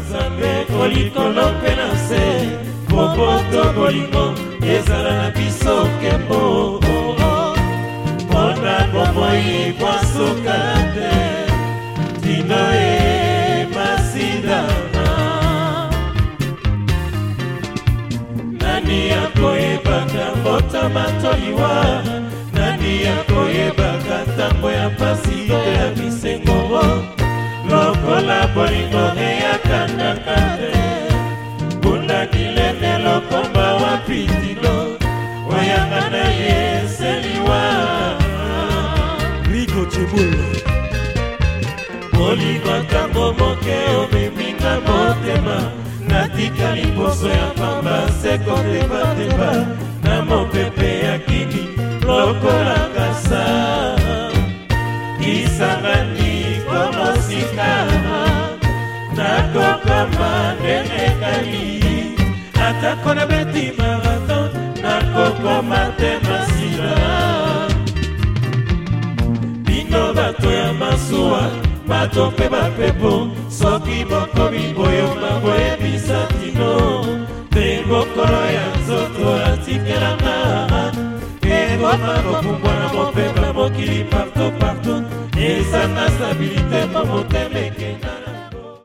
Nzambe kolikolo mpe na se boboto bolingo ezala na biso nkembo mpona bomoi bwasokala te tino emasindana nani akoyebaka mbotama toliwa nani akoyebaka ntango ya pasi to ya bisengo lokola bolingo eyakandaka te bundakilene lokomba wapitilo wayanga na yeseliwa Rico Chibula bolingo ntango moke omeminga motema natika liposo ya pamba seko tebateba na mopepe ya kini lokola kasa isangani komosika nakokama ndengekali atako na beti marathon nakokoma te masila bino bato ya masuwa bato mpe bapepo soki bokomi boyoma boyebisa tino mpe mokolo ya nzoto atikelanga ekoma kopumbwa na mopepa mokili partout ezanga stabilité po motema ekenda